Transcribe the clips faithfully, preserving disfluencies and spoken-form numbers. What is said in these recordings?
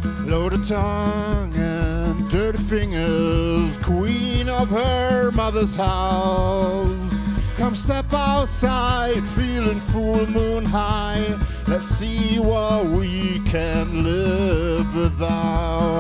Loaded tongue and dirty fingers, queen of her mother's house. Come step outside, feeling full moon high. Let's see what we can live without.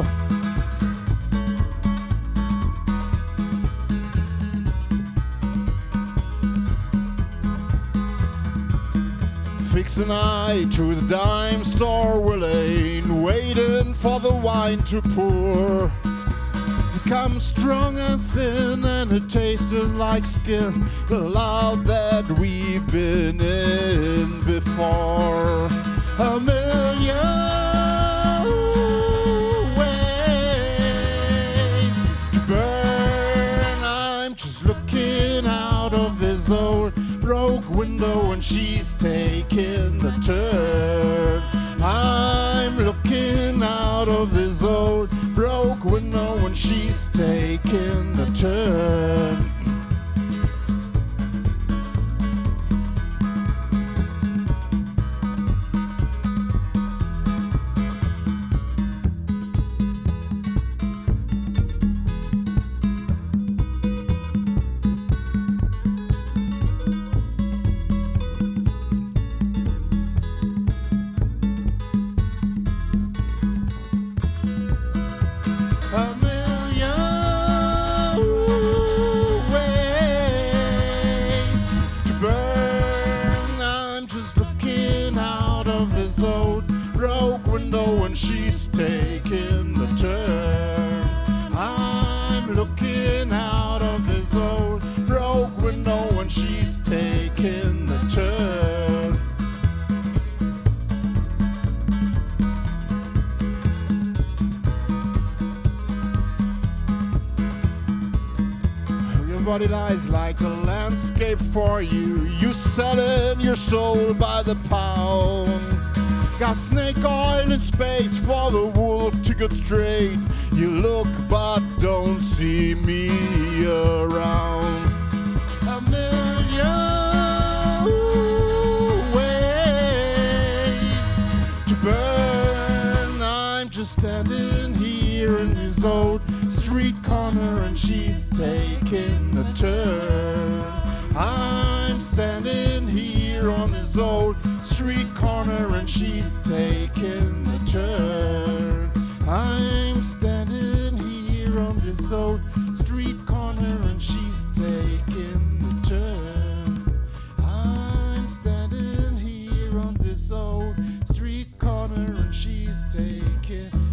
Fix an eye to the dime store, we ain't waiting for the wine to pour. It comes strong and thin and it tastes just like skin, the love that we've been in before. A million ways to burn. I'm just looking out of this old broke window and she's taking a turn. I'm looking out of this old broke window and she's taking a turn. A million ways to burn. I'm just looking out of this old broke window and she's taking the turn. I'm looking out of this old broke window and she's taking the turn. Your body lies like a landscape for you. You selling your soul by the pound. Got snake oil in space for the wolf to get straight. You look but don't see me around. A million ways to burn. I'm just standing here in this old street corner and she's taking a turn. I'm standing here on this old street corner and she's taking a turn. I'm standing here on this old street corner and she's taking a turn. I'm standing here on this old street corner and she's taking